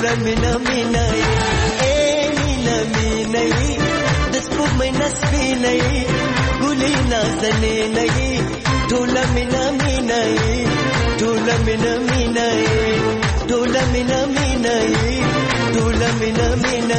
mina mina mina mina دسبوب مې نسبي نه ګلي نازلې نه ټول mina mina ټول mina mina ټول mina mina ټول mina mina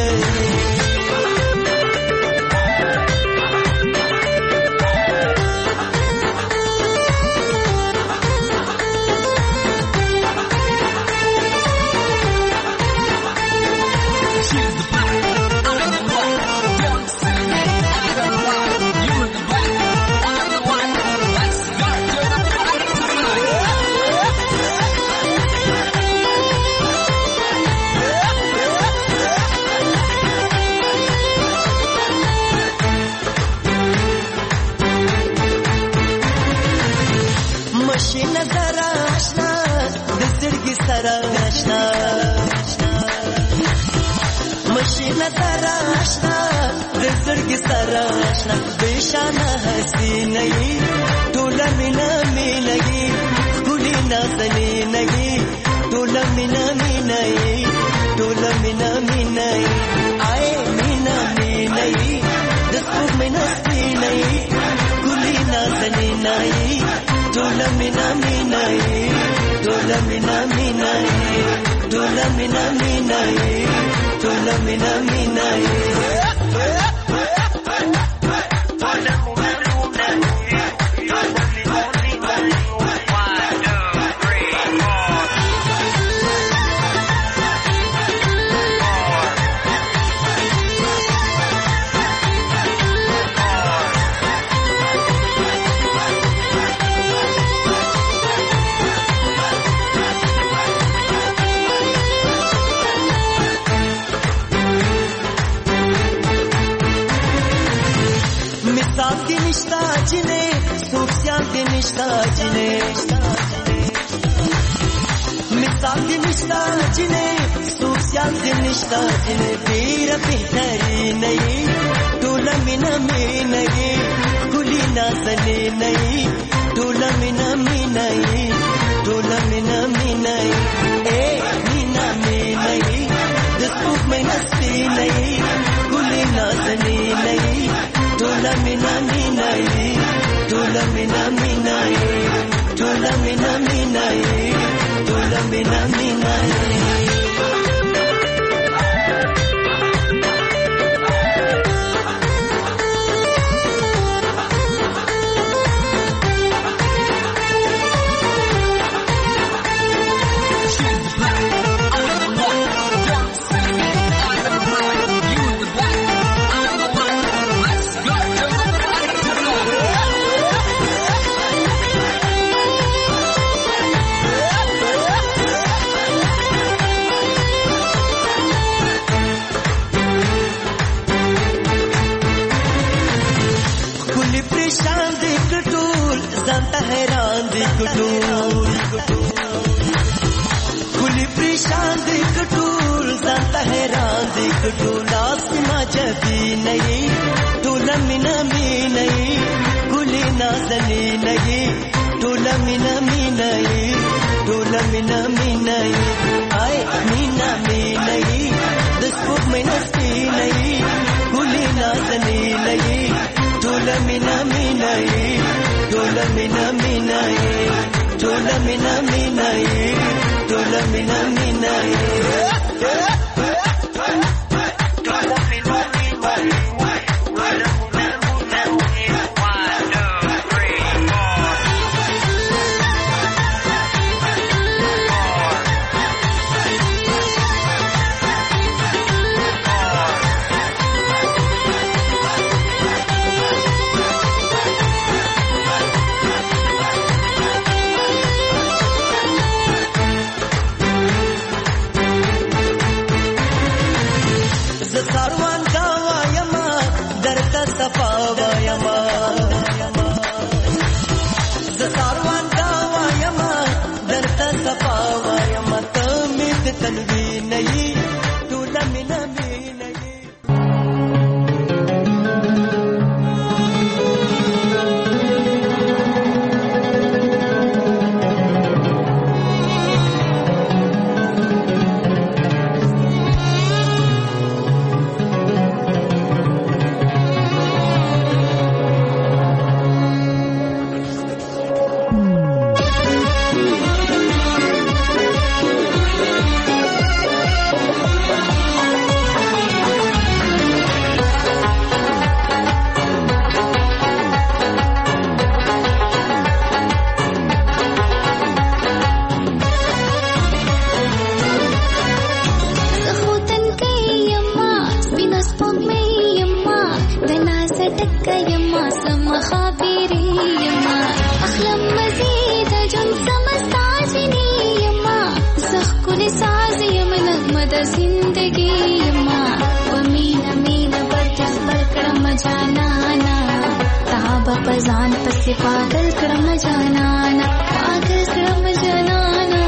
مشينا تراشنا رزق سراشنا بشانا حسيني تولا منا ميني كلنا زنيني تولا منا ميني تولا منا ميني اي منا ميني دسوق منا سيني كلنا زنيني تولا منا ميني تولا منا ميني تولا منا ميني تولا منا ميني مثال دي نشتا جنې سوسيال دي نشتا جنې ډېر بهتري نه ټول مینا مینا ګلي نازلې نه ټول مینا مینا ټول مینا مینا مینا مینا د څوک مې نسې نه ګلي نازلې نه ټول مینا مینا ټول مینا مینا ټول مینا مینا ټول مینا مینا زانتا حیران دی کټول کلی پریشان دی کټول زانتا حیران دی کټول اسما جدي نه ټول مینا مینا کلی نازلې نه ټول مینا مینا ټول مینا مینا آی مینا مینا د سپوږ مینا سپینې کلی نازلې نه ټول مینا مینا ټول مینا مینا ټول مینا مینا ټول مینا مینا دنا سټک یما سم خابری یما اخلم مزید جن سمستاجنی یما زخ کل ساز یم نغمه د زندگی یما ومینا مینا برجس بل کړم جانانا تاب پزان پس پاگل کړم جانانا پاگل کړم جانانا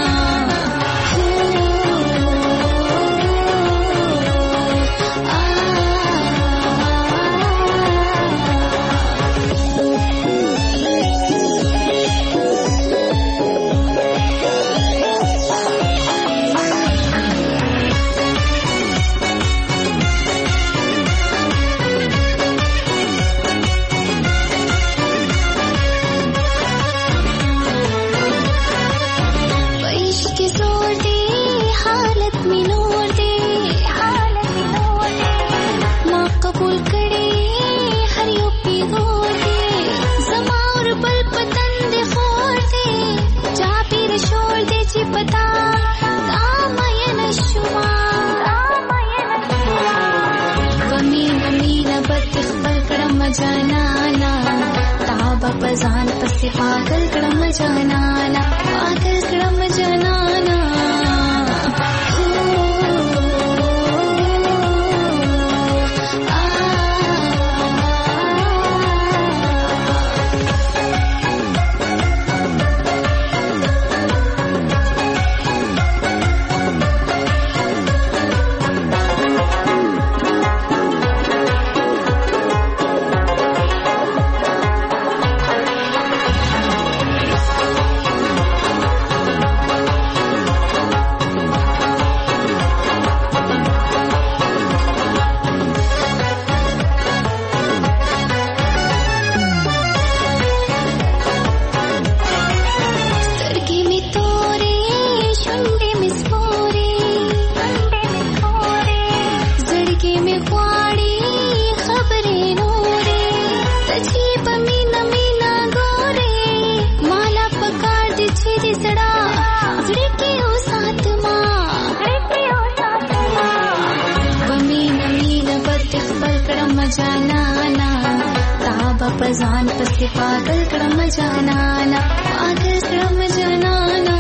جانانا تاب پزان پس پاگل کړم جانانا پاگل کړم جانانا پزان پس پاگل کړم جانانا پاگل کړم جانانا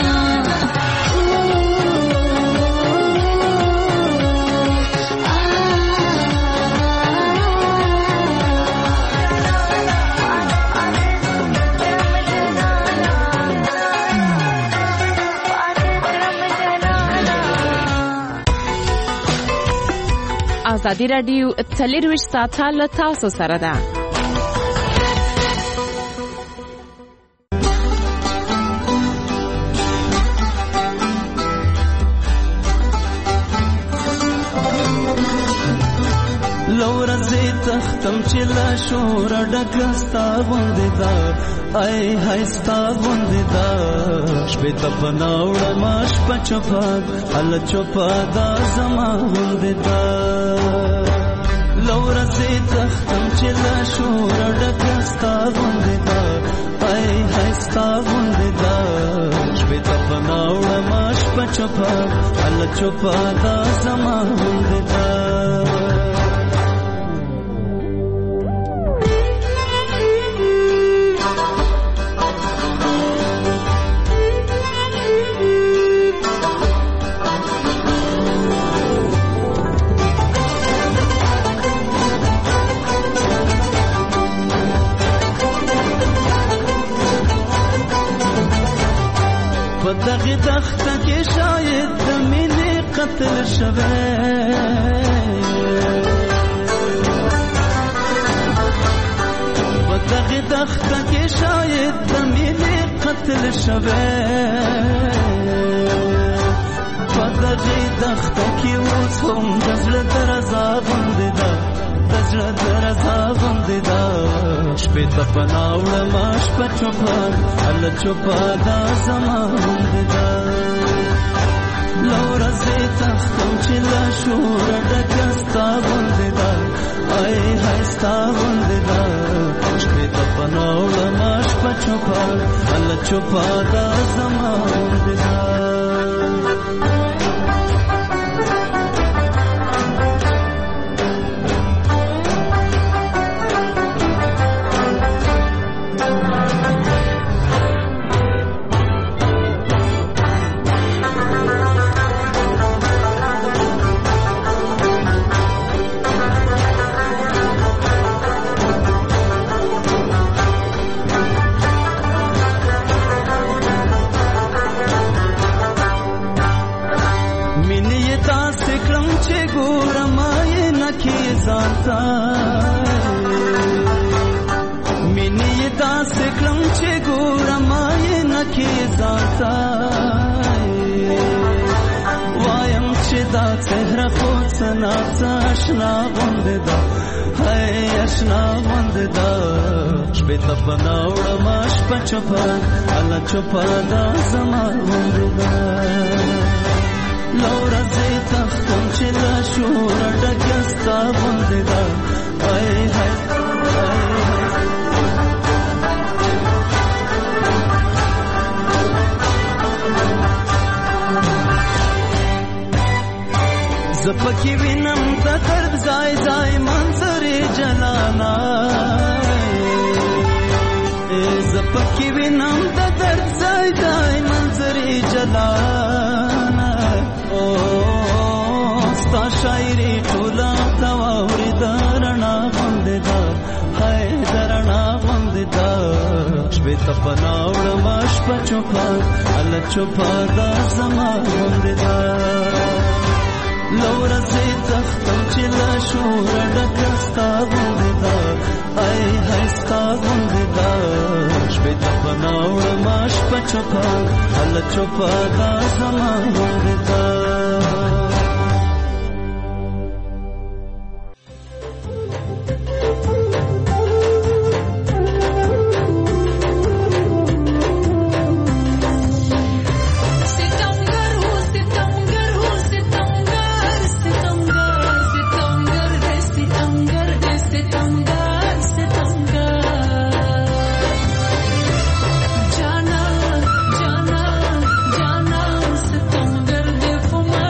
ازادي راډیو 24 ساعته له تاسو سره ده. تختم چې لا شور ډکستا غوندې دا ای هاي ستا غوندې دا شپې ته بناوړ ماش پچپا ال چپا دا زما غوندې دا لور سي تختم چې لا شور ډکستا غوندې دا ای هاي ستا غوندې دا شپې ته بناوړ ماش پچپا ال چپا دا زما غوندې دا دغه دخته کې شاید د مینې قتل شوه په دغه دخته کې شاید د مینې قتل شوه په دغه دخته کې اوس هم د زړه درزا غوندې ده د زړه درزا غوندې ده شپې ته پناوړ ماش په چوپان ال چوپا دا زما غوندې ده لور زه تختم چې لا شور ډکه ستا غوندې ده ای هاي ستا غوندې ده شپې ته پناوړ ماش په چوپان ال چوپا دا زما غوندې ده مینې داسې کړم چې ګورم یې نکې ځانته مینې داسې کړم چې ګورم یې نکې ځانته وایم چې دا څهره خو څه ناڅه اشنا غوندې ده هی اشنا غوندې ده شپې ته پناه وړم شپه چوپه الله چوپه دا زما غوندې ده له ورځې تښتم چې له شوره ډکه ستا غوندې ده هی هی زه پکې وینم د درد ځای ځای منظرې جلانا زه پکې وینم د درد ځای ځای منظرې جلانا ستا شاعري ټوله ته واورې د رڼا غوندې ده هی د رڼا غوندې ده شپې ته پناه وړم شپه چوپه الله چوپه دا زما غوندې ده له ورځې تښتم چې له شوره ډکه ستا غوندې ده هی هی ستا غوندې ده شپې ته پناه وړم شپه چوپه الله چوپه دا زما غوندې ده Jana, jana, jana, sitamgar de fuma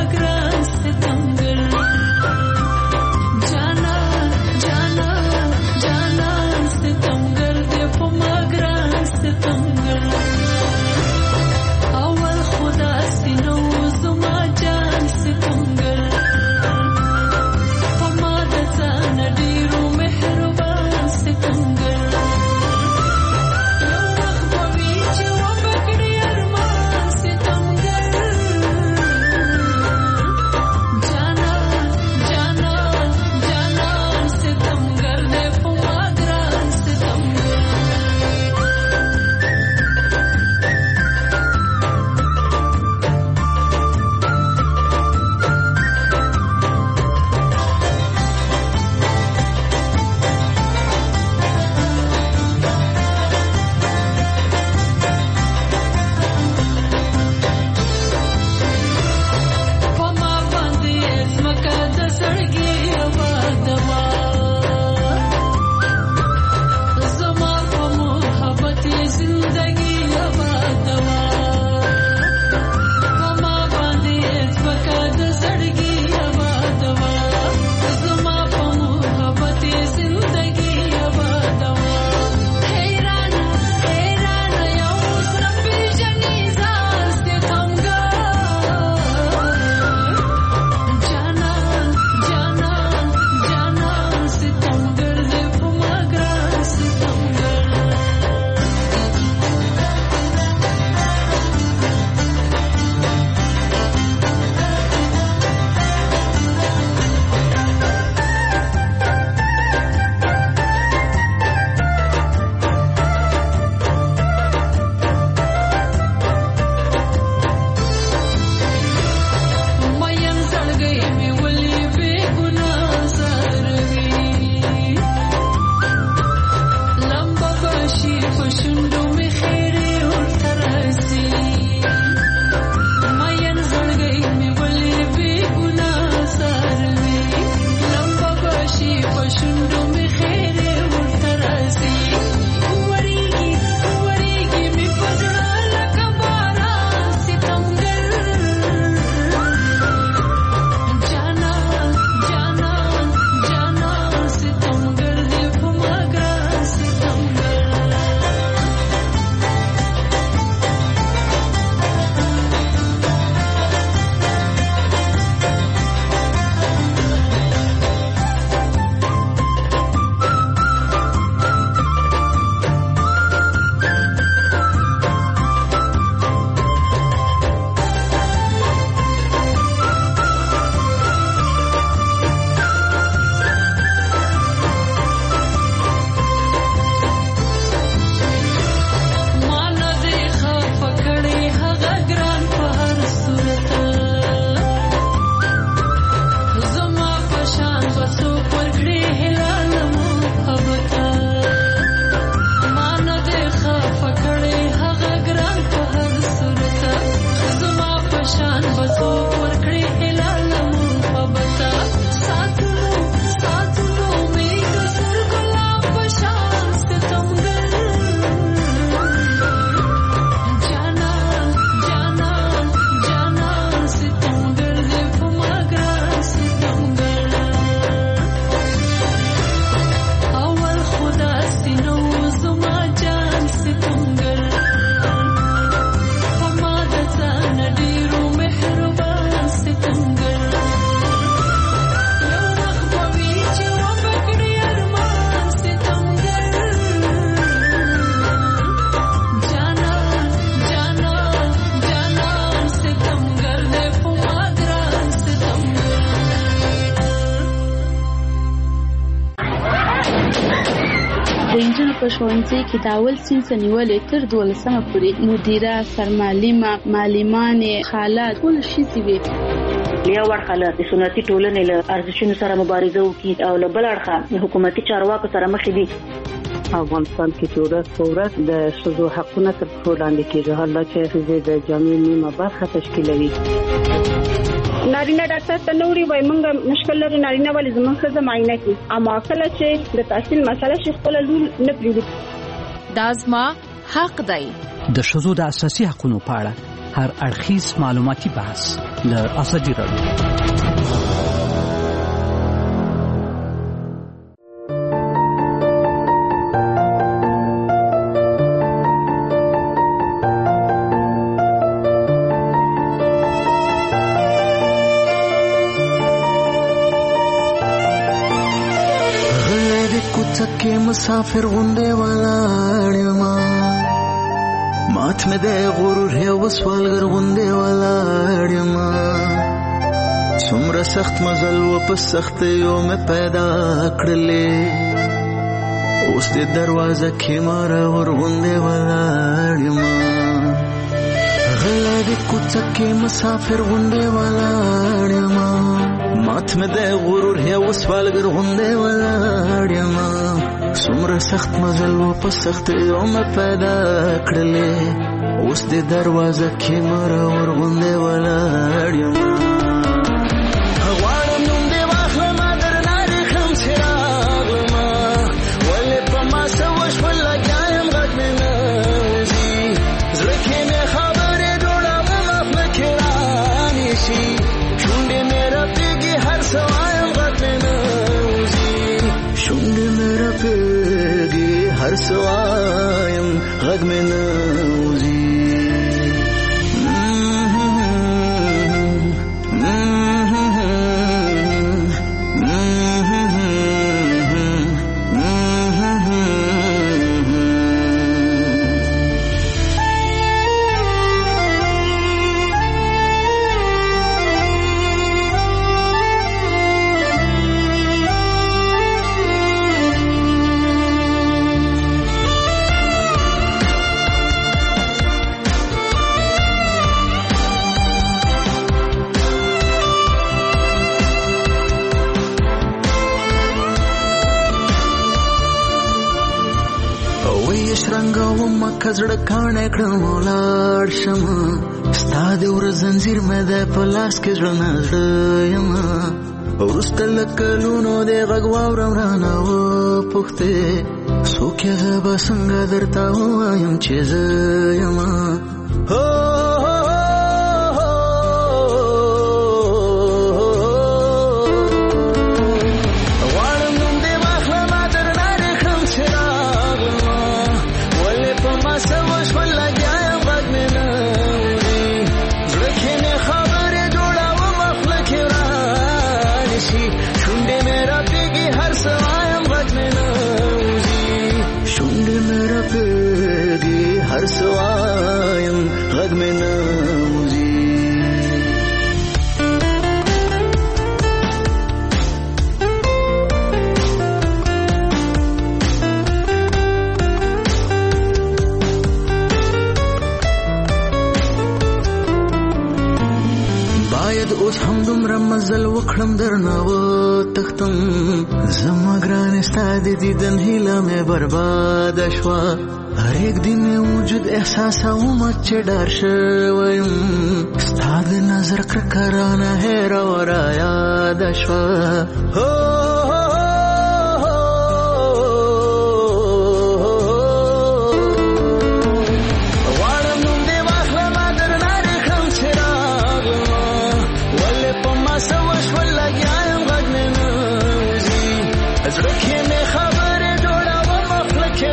په ښوونځي کې د اول صنف نیولې تر 12مه پورې مدیره، سرمعلمه، معلمانې، خالات ټول ښځې وې. یو اړخه له سنتي ټولنې له ارزښتونو سره مبارزه وکړي او له بل اړخه حکومتي چارواکو سره مخ دي. افغانستان کې چې ورځ په ورځ د ښځو حقونه تر پښو لاندې کېږي، حالا چې ښځې د جامعې نیمه برخه تشکیلوي. نارینه ډاکټر ته نوري وای مونږ مشکل لري نارینه ولې زموږ ښځه معاینه کوي، اما کله چې د تحصیل مسله شي خپل لور نه پریږدي. دا زما حق دی. د ښځو د اساسي حقوقو په اړه هر اړخیز معلوماتي بحث د ازادي راډیو. مسافر غونډه ولاړما مات مې د غرور یو سوالګر غونډه ولاړما څومره سخت مزل و په سخت یو مې پیدا کړلې اوس د دروازه کې مار ور غونډه ولاړما غلا د کوڅه کې مسافر غونډه ولاړما مات مې د غرور یو سوالګر غونډه ولاړما څومره سخت مزل و په سخت یو مې پیدا کړلې اوس د دروازه کې مار ور غونډه ولاړما غواړم نوم دې واخلم درنه رخم څراغلما ولې په ما سوش ولګیا یم غږ مې نه وځي زړه کې مې خبرې جوړوم مخ مې کې رانیسي شونډې مې رپېږي هر څه وایم غږ مې نه وځي شونډې مې رپېږي هر څه وایم غږ مې نه وځي کزړه کانه کړم ولاړ شم ستا د ور زنجیر مې د پلاس کې زړه یم ورسته لکلونو د غږ واورم رانه و پوښتې څوک یې به څنګه درته ووایم چې زه یم هر سوایم غږ مې نه وځي باید اوس هم دومره مزل وکړم درنه وتښتم زما ګرانې ستا د دیدن هیله مې برباده شوه هر یک دن وجود احساسوم چې ډار شویم ستا د نظر کرکرانه هیره ورا یاد شوه غواړم نوم دې واخلم درنه رخم څراغلما ولې په ما څه وشول لګیا یم غږ مې نه وځي زړه کې مې خبرې جوړوم خوله کې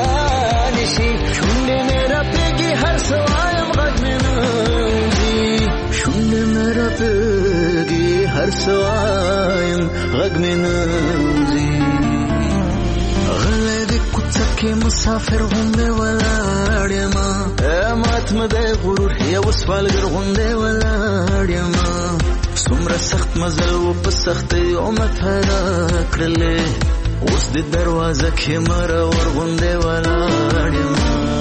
شونډې مې رپېږي هر څه وایم غږ مې نه وځي شونډې مې رپېږي هر څه وایم غږ مې نه وځي غلی د کوڅه کې مسافر غوندې ولاړ یمه مات مې د غرور یو سوالګر غوندې ولاړ یمه څومره سخت مزل و په سختۍ مې پیدا کړلې اوس د دروازه کې مر ورغوندې ولاړ یم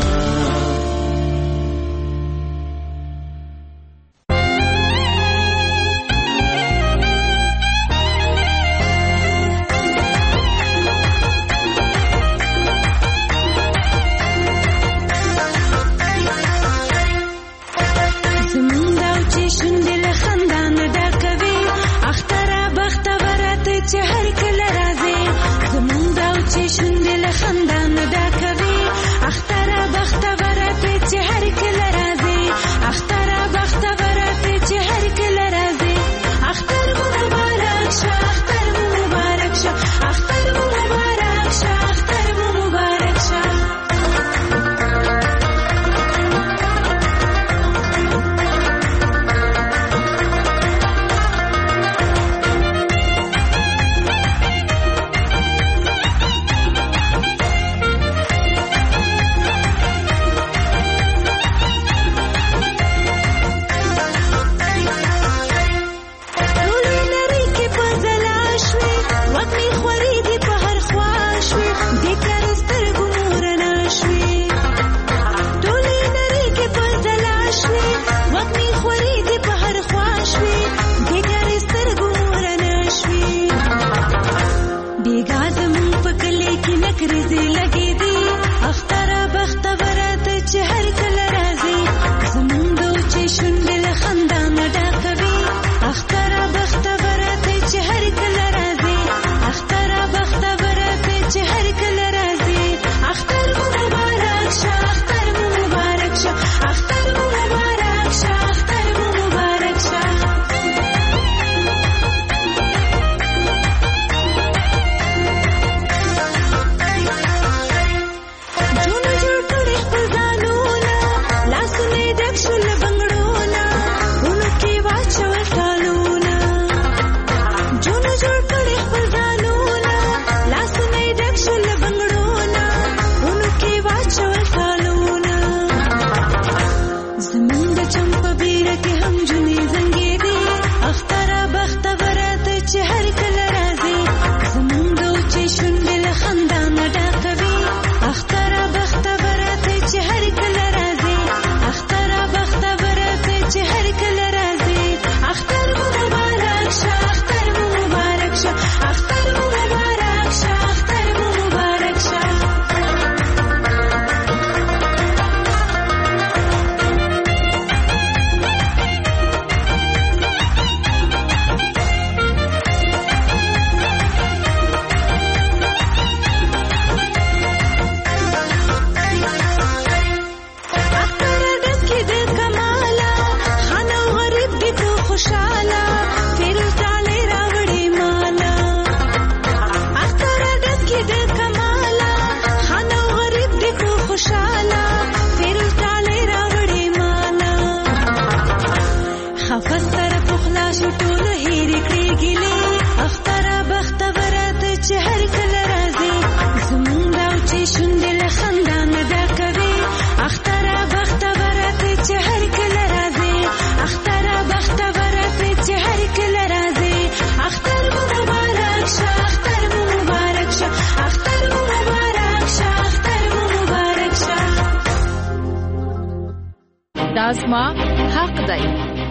زما حق دی.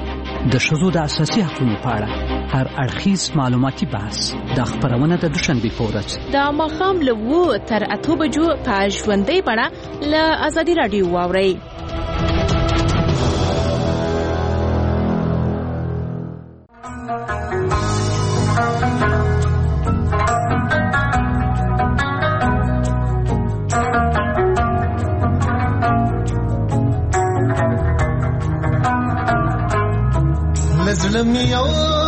د ښځو د اساسي حقوقو په اړه هر اړخیز معلوماتي بحث د خبرونه د دوشنبې په ورځ د ماښام له 7 تر 8 بجو په ژوندۍ بڼه له ازادي راډیو واورئ. لزلم یو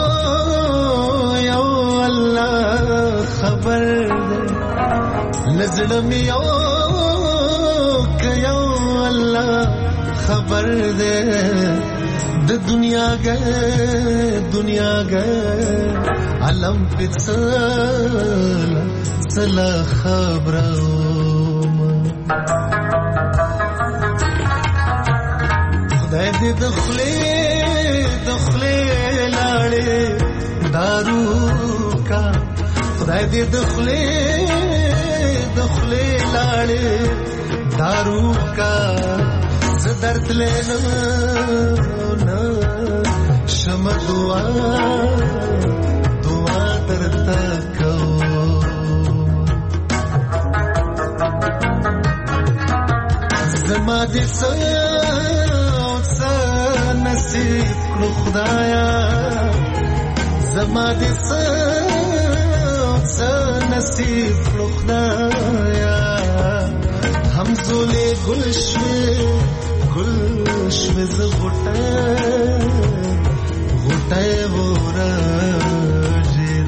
الله خبر ده لزلم یو الله خبر ده د دنیا گئے علم پڅلا خبرو خدای دې دخلې لاړې دارو کا خدای دې دخلې لاړې دارو کا زدرت لینا شم دعا درتا کو زما دې نصیب کړو خدایا زما دې نصیب کړو خدایا همزولې ګل شوي ز غټه ورځې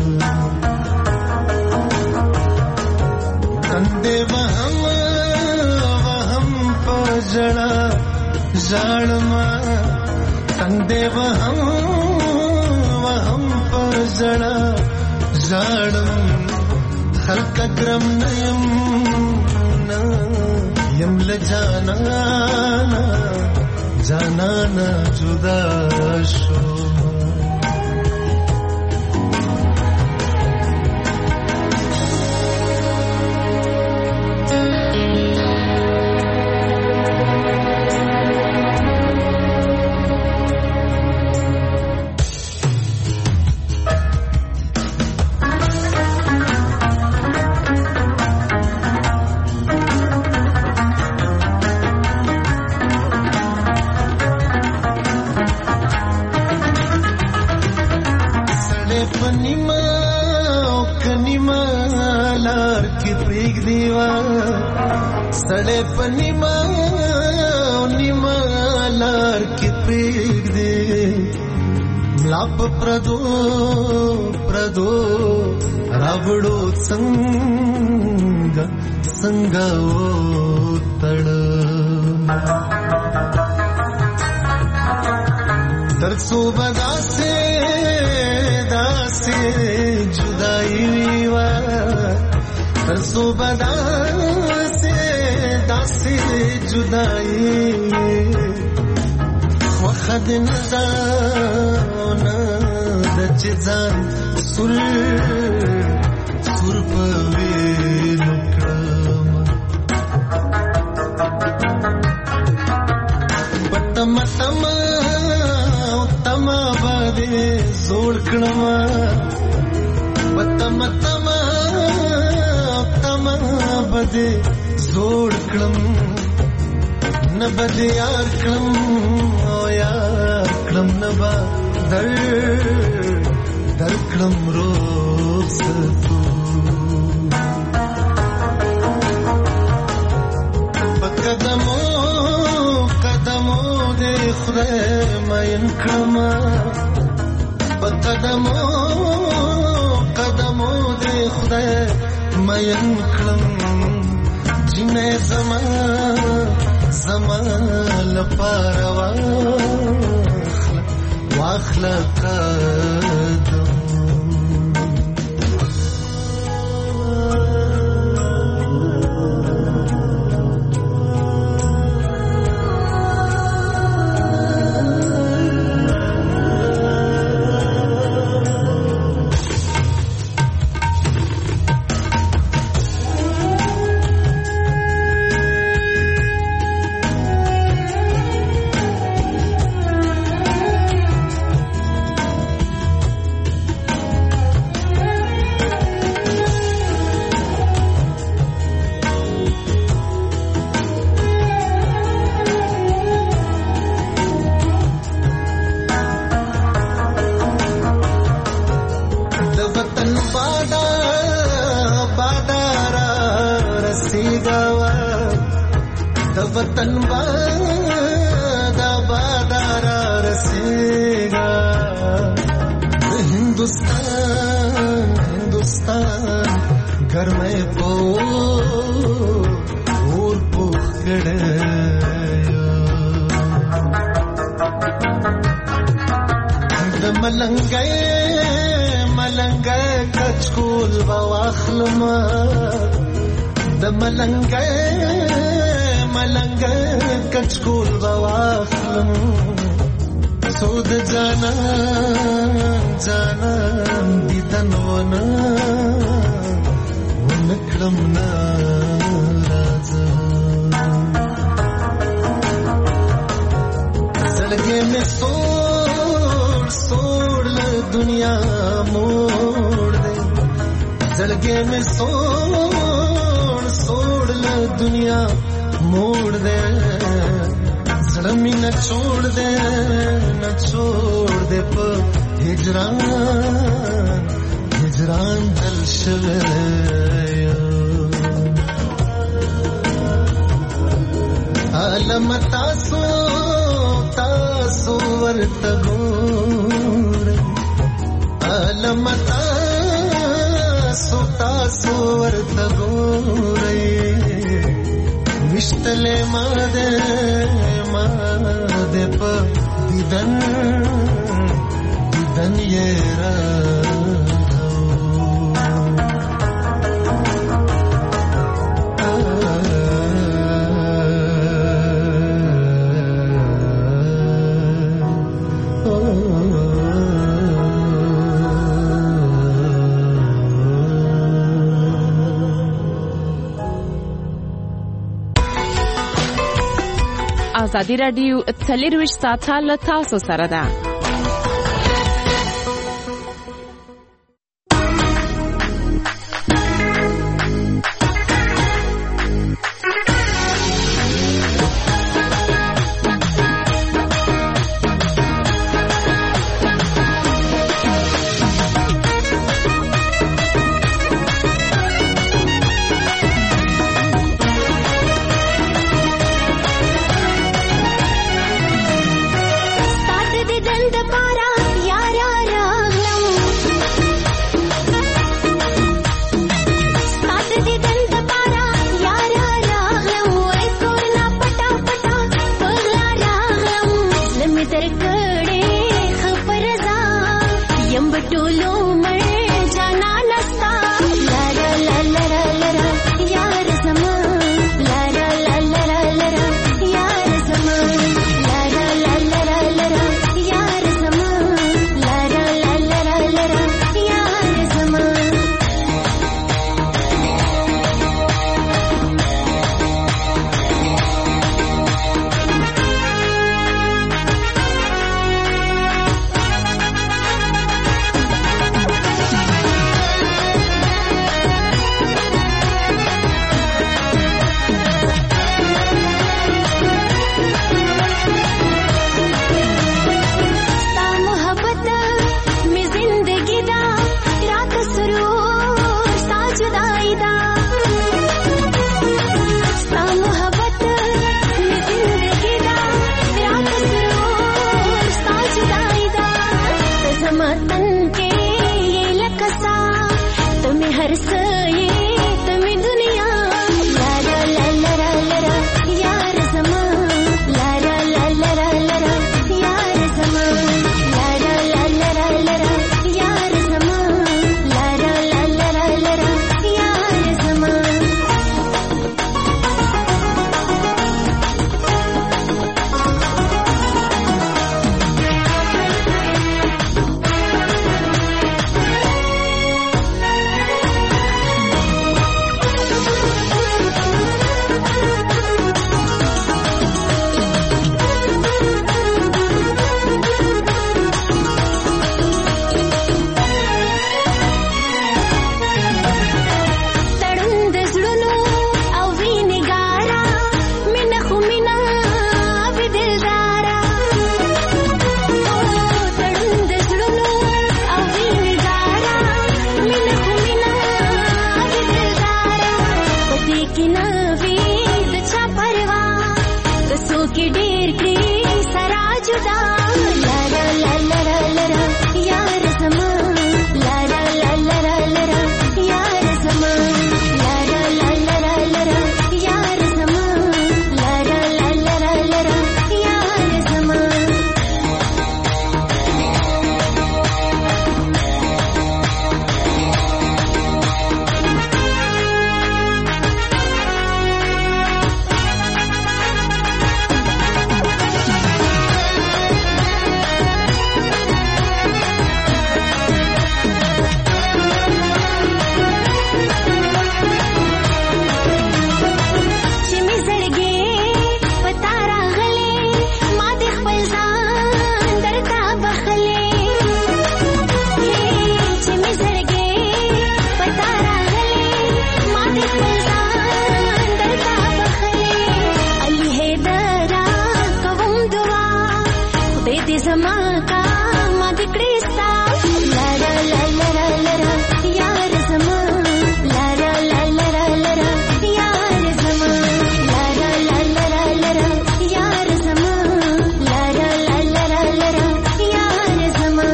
کندې وهم پجړه ژړما کندې وهم پجړه ژړم خلق کرم نیم یم لجانا جدا شو सड़े पनीमा लार के पेग दे लाप प्रदो रावड़ो संगा ओ तड़ तरसो बदासे जुदाई वा तरसो बदासे जुदाई वखद नदाना दचजान सुर पवे लुक्रम तमा बदे जोड़कणमा तमा बदे जोड़कणम न बदे यार कलम ओ यार कलम न बा दर कलम रोज तू कदमों दे खुदे मायन कलमा कदमों दे खुदे मायन कलम जिन्हें زمان لپاره واخله قدم वतन बादारा रसेगा हिंदुस्तान घर में और पोखड़े मलंगे कचकुल वाखलमा मलंगे कचकुल वाखलम سود جانا دیدن ونه نکړم ناراض زړګې مې سوړ له دنیا موړ دې زړګې مې سوړ له دنیا موړ دې زړه مې نه چھوڑ دې په هجران دل شوه علم تاسو ورته ګورئ علم تاسو ورته ګورئ مشتله ما دې په دیدن یې ازادي رادیو 24 ساعته له تاسو سره ده. زما کا ما د کړستا لارا لارا لارا یار زما لارا لارا لارا یار زما لارا لارا لارا یار زما لارا لارا لارا یار زما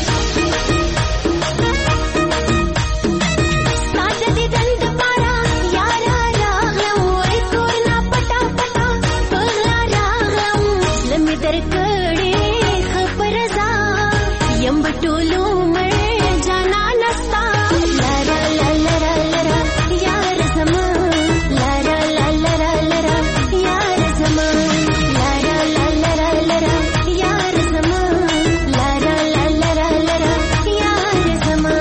ساده دې دند پارا یار راغلم وای کورنا پټا پټا پغلا راغلم لمې درکړې خبر زا یم بټولو مې جانا نستا لارا لارا لارا یار زما لارا لارا لارا یار زما لارا لارا لارا یار زما لارا لارا لارا یار زما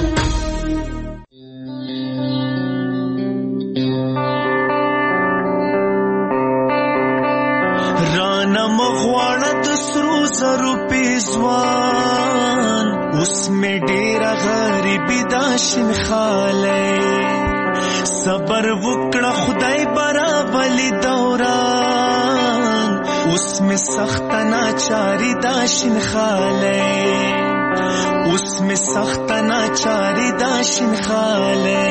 رانا مغواړه د سرو زرو پیزوان اوس مې ډېره غریبي دا شین خالی صبر وکړه خدای برابلی دوران اوس مې سخته ناچاري دا شین خالی اوس مې سخته ناچاري دا شین خالی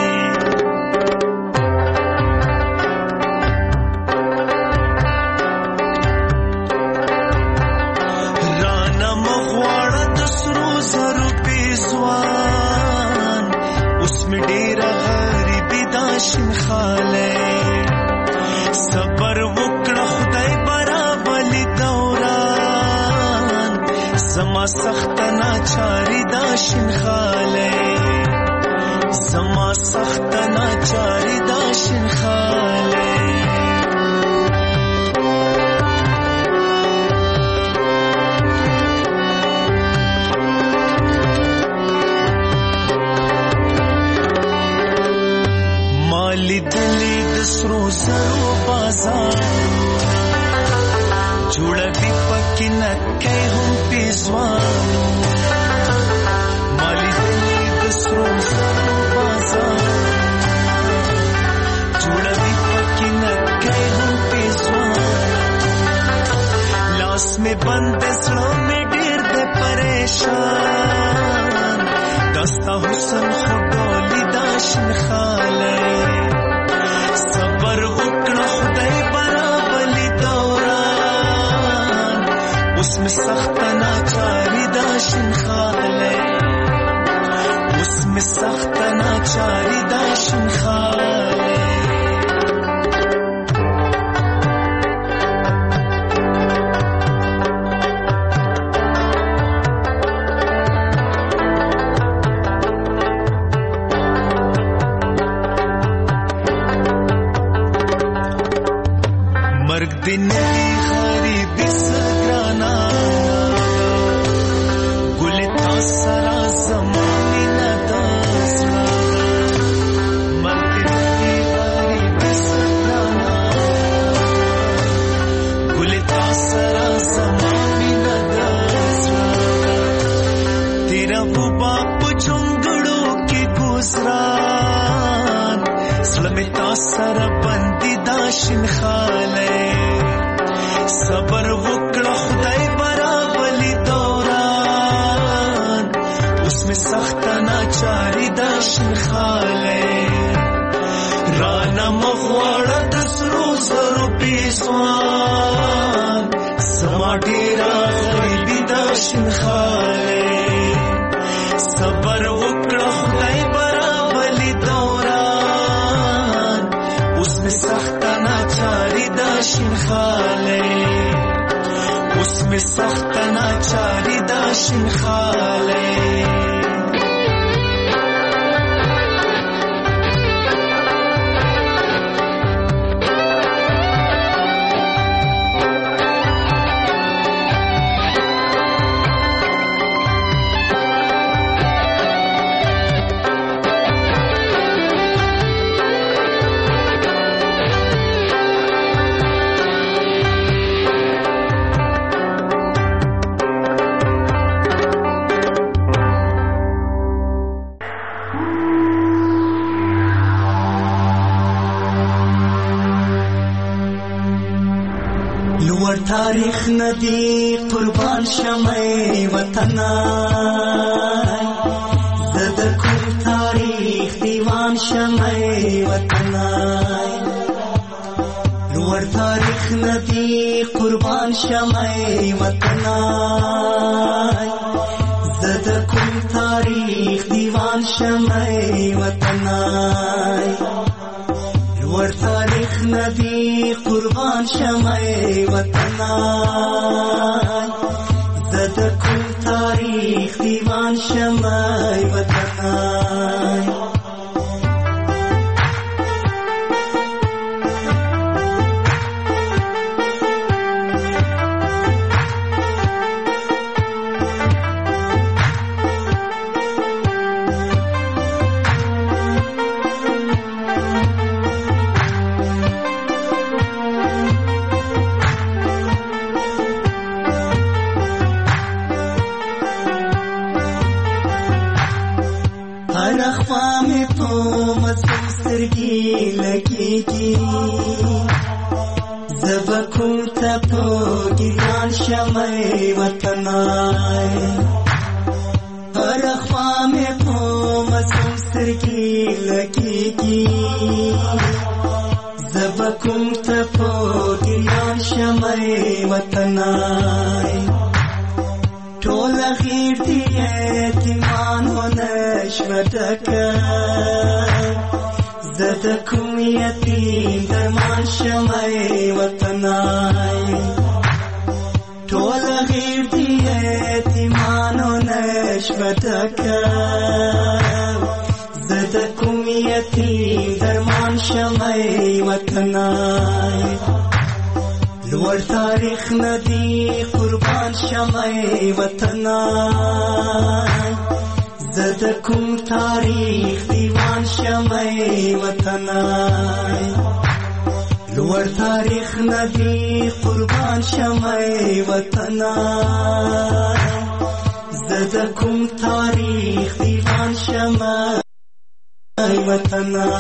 صبر وکړه خدای برابلی دوران زما سخت ناچاری دا شین خالی زما سخت ناچاری دا شین خالی مالی دلی دسرو زرو بازار جوڑا دی پکی نکی هم پیزوانو مالی دلی دسرو زرو بازار جوڑا دی پکی نکی هم پیزوانو لاس میں بند سڑو میں ڈیر دے پریشان دستا حسن خودولی داشن خالی صبر وکړه خدای برابلی دوران اوس مې سخته ناچاري دا شین خالی اوس مې سخته ناچاري دا شین خالی مرگ دنی غریبی سگرانا گلی تا سرا زمانی ندازنا مرگ دنی غریبی سگرانا گلی تا سرا زمانی ندازنا تیرا وہ باپ جنگڑوں کی گزران سلمی تا سرا بندی داشن خالی صبر وکړه خدای برابلی دوران اوس مې سخته ناچاري دا شین خالی رانا مغواړه د سرو زرو پیزوان زما ډېره غریبي دا شین خالی صبر وکړه خدای برابلی دوران اوس مې سخته ناچاري دا شین خالی اوس مې سخته ناچاري دا شین خالی تاریخ ندی قربان شمه وطنا زد کوم تاریخ دیوان شمه وطنا لور تاریخ ندی قربان شمه وطنا زد کوم تاریخ دیوان شمه وطنا لور تاریخ ندی قربان شمه وطنا زد کوم تاریخ دیوان شمه وطنا زبکم تپو گیان شمع وطنا هر اخوام پو مصوم سرگی لگیگی زبکم تپو گیان شمع وطنا ټول غیر دی یتیمانو نشمتکا زد کوم یتیم درمان شمع وطنا ټول غیر دی یتیمانو نشمتکا زد کوم یتیم درمان شمع وطنا لور تاریخ ندی قربان شمع وطنا زد کوم تاریخ دیوان شمع وطنا لور تاریخ ندی قربان شمع وطنا زد کوم تاریخ دیوان شمع وطنا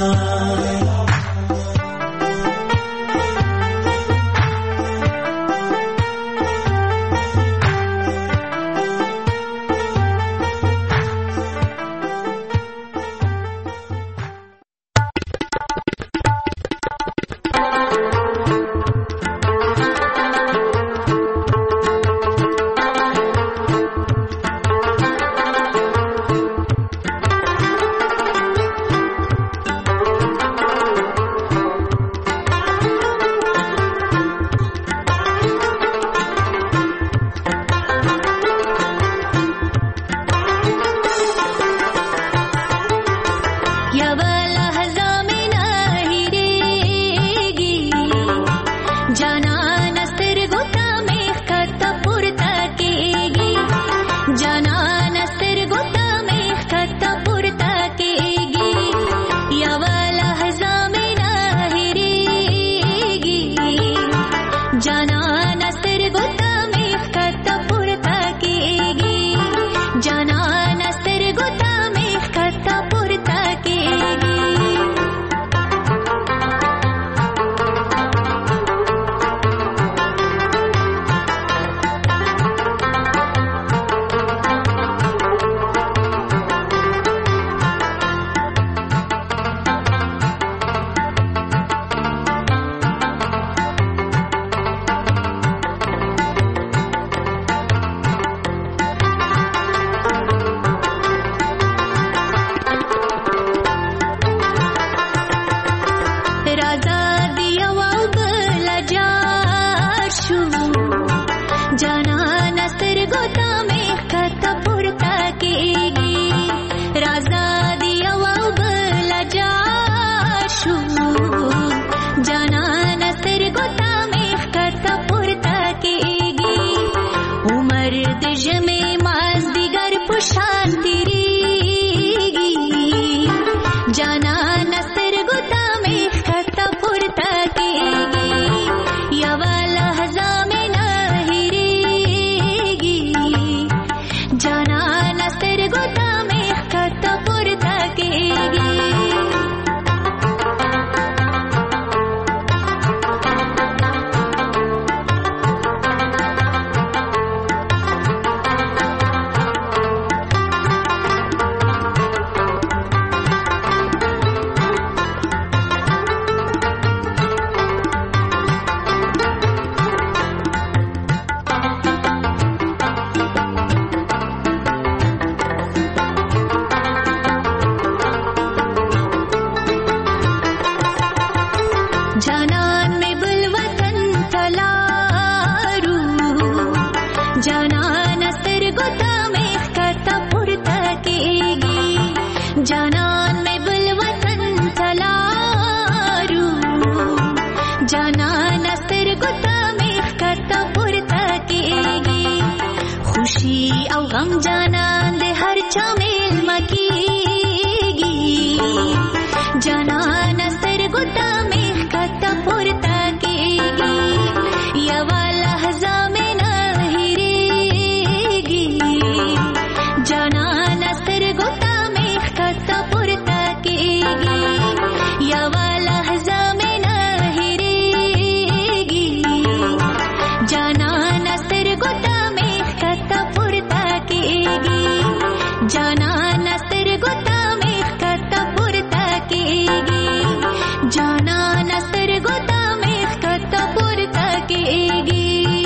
जानان में बुल वतन तलारू जानन سترګو में کته پورته کېږي خوشي او غم جانان د هر چا میل مکیږي جانان سترګو में کته پورته کېږي یو لحظه مې نه هېرېږي جانان سترګو में کته پورته کېږي یو لحظه مې نه هېرېږي جانان سترګو में کته پورته کېږي جانان سترګو में کته پورته کېږي جانان سترګو में کته پورته کېږي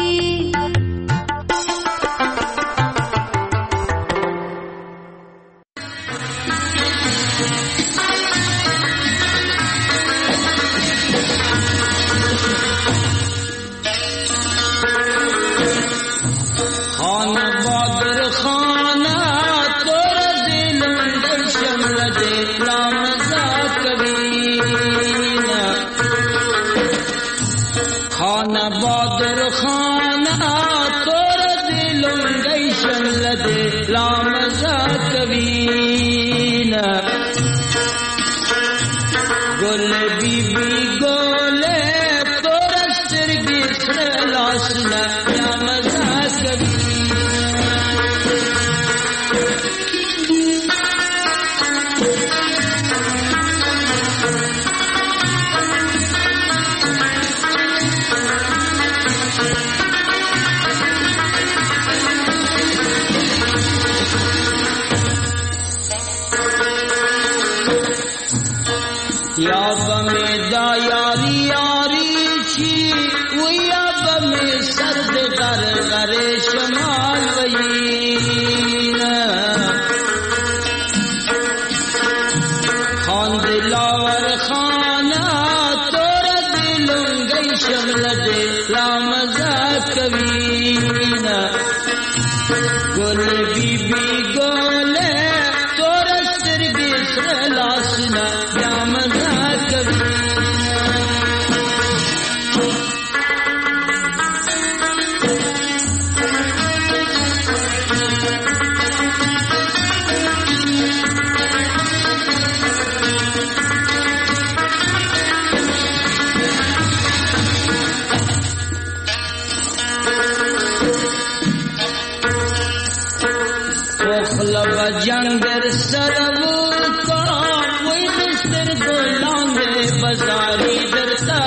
जंगर सरवो का वही बिस्तर गोलांगे बाजारी दरता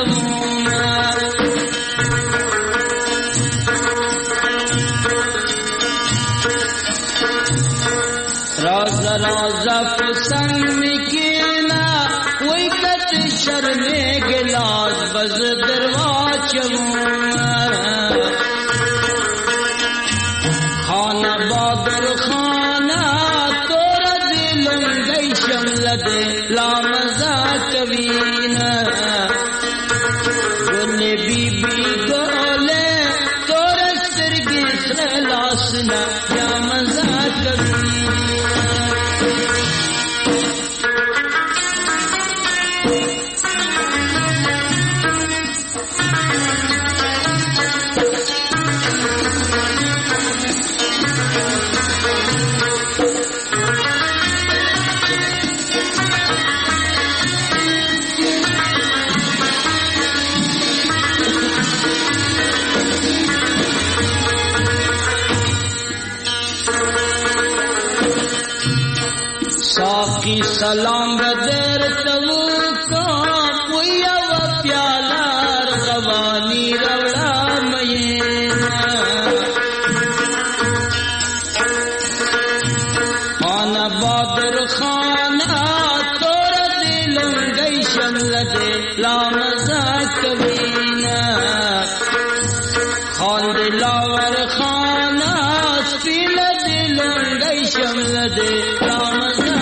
कमूना राजा राजा पसंद में कीना वही कत शर्मे गिलास बज दरवाज खाना बादर खाना तोरा दिलम गई शमल दे लामजा कवीना गोले बीबी गोले तोरा सरगी सलासना या मजा कवीना सलाम बदर तवु का कोई प्याला रवानी रवड़ा मयेना खाना बादर खाना तोरा दिलम गई शमल दे लामजा कवीना खान दिलावर खाना सील दिलम गई शमल दे लामजा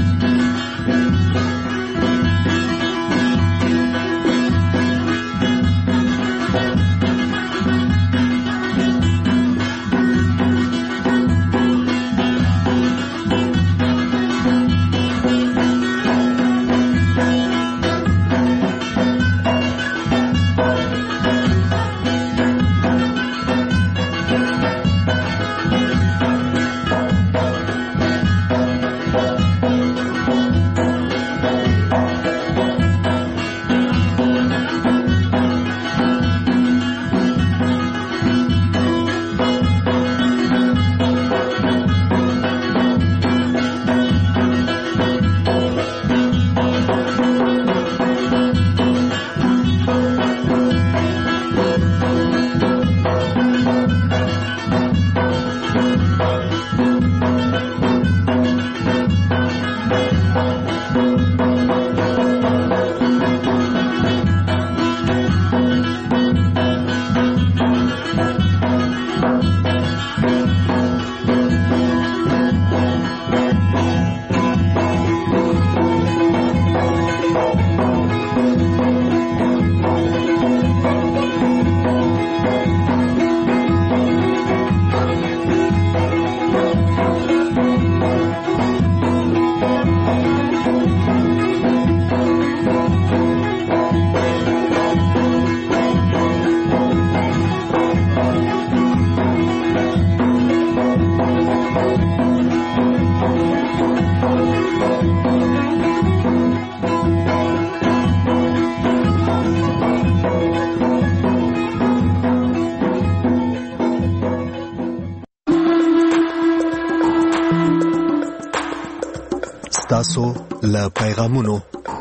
تاسو له پیغامونو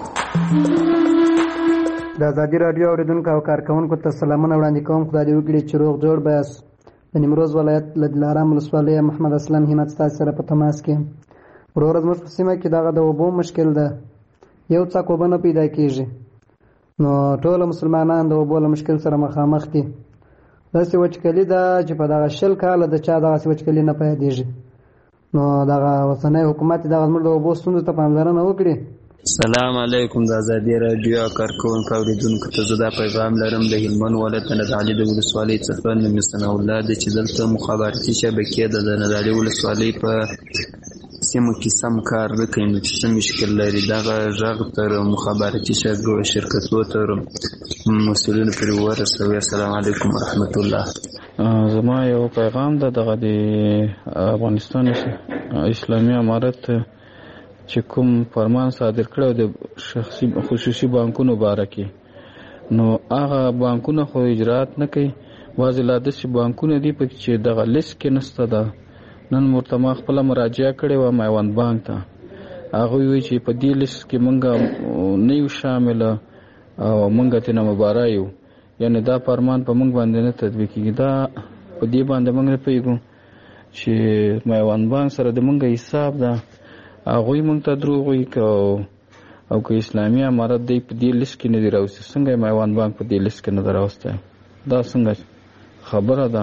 د ازادي رادیو اوریدونکو او کارکونکو ته سلامونه وړاندې کوم. خدای دې وکړي چې روغ جوړ بس. د نیمروز ولایت له دلارام ولسوالۍ محمد اسلام همت ستاسو سره په تماس کې. ورور زموږ په سیمه کې دغه د اوبو مشکل ده، یو څاک اوبه نه پیدا کېږي، نو ټول مسلمانان د اوبو له مشکل سره مخامخ دي. داسې وچکلي ده چې په دغه 20 کاله د چا دغسې وچکلي نه پیدېږي. نو دغه اوسنی حکومت دغه زموږ د اوبو ستونزو ته پاملرنه وکړي. سلام علیکم. د ازادي رادیو کارکونکو اوریدونکو ته زه دا پیغام لرم د هلمند ولایت نادعلي د ولسوالۍ څخه نوم ثنا الله ده چې دلته مخابراتي شبکې د نادعلي ولسوالۍ په سیمو کې سم کار نه کوي، نو څه مشکل لري. دغه غږ تر مخابراتي شرکتونو تر مسؤلینو پورې ورسوي. السلام علیکم ورحمت الله. زما یو پیغام ده دغه د افغانستان اسلامي امارت چې کوم فرمان صادر کړو د خصوصي بانکونو باره کې، نو هغه بانکونه خو اجرات نه کوي. بعضې لا داسې بانکونه دي پکې چې دغه لیست کې نشته ده. نن ورته ما خپله مراجعه کړې وه میوند بانک ته. هغوی وایي چې په دې لیست کې موږ نه یو شامله او موږ ترېنه مباره یو، یعنې دا فرمان په موږ باندې نه تطبیق کېږي. دا په دې باندې موږ نه پوهېږو چې میوند بانک سره د موږ حساب ده، هغوی موږ ته دروغ وایي او که اسلامي امارت دی په دې لیست کې نه دی راوستی، څنګه میوند بانک په دې لیست کې نه دی راوستی؟ دا څنګه خبره ده؟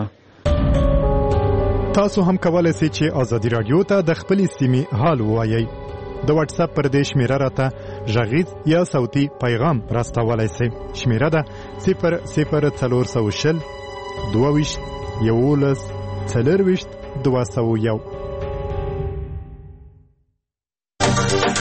تاسو هم کولای شئ چې ازادي رادیو ته د خپلې سیمې حال ووایئ. د واتس اپ پر دې شمیره راته غږیز یا صوتي پیغام راستولی شئ. شمیره ده 00420 22 11 24 201.